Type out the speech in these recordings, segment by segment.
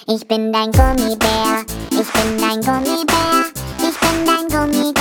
Ich bin dein Gummibär, ich bin dein Gummibär. Ich bin dein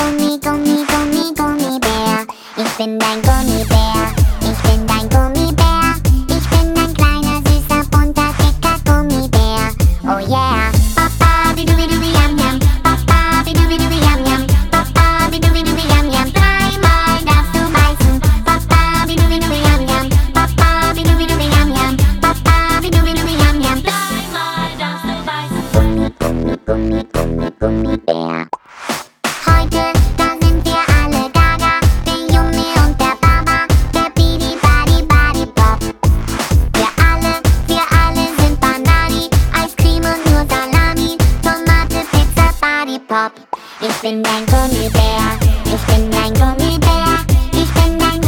Gummibär. Ich bin dein Gummibär, ich bin dein Gummibär. Ich bin ein kleiner, süßer, bunter, dicker Gummibär. Oh yeah. Papa, bidu yam yam. Papa, bidu yam yam. Papa, bidu yam yam. Dreimal darfst du beißen. Papa, bidu yam yam. Papa, bidu yam yam. Papa, bidu yam yam. Dreimal darfst du beißen. Gummibär. Heute, da sind wir alle gaga. Der Junge und der Baba, der Bidi Badi Badi Pop. Wir alle sind Banani. Eiscreme und nur Salami. Tomate, Pizza, Badi Pop. Ich bin dein Gummibär, ich bin dein Gummibär. Ich bin dein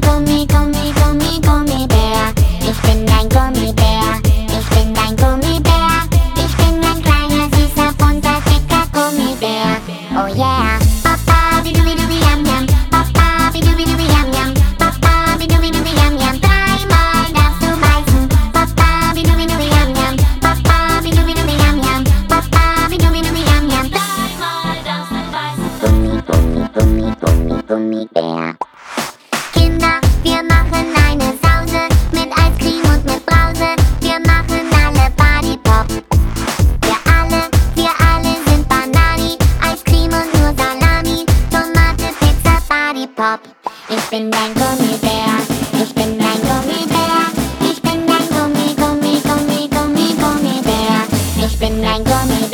Gummibär. Ich bin dein Gummibär, ich bin dein Gummibär. Ich bin ein kleiner, süßer, bunter, dicker Gummibär. Oh yeah. Papa, bidu yam yam. Papa, bidu yam yam. Papa, bidu yam yam. Dreimal darfst du beißen. Papa, bidu yam yam. Papa, bidu yam yam. Papa, bidu yam yam. Dreimal darfst du beißen. Gummibär. Kinder, wir machen eine Sause mit Eiscreme und mit Brause. Wir machen alle Badi Pop. Wir alle sind Banani. Eiscreme und nur Salami. Tomate, Pizza, Badi Pop. Ich bin dein Gummibär, ich bin dein Gummibär. Ich bin dein Gummibär. Ich bin dein Gummibär.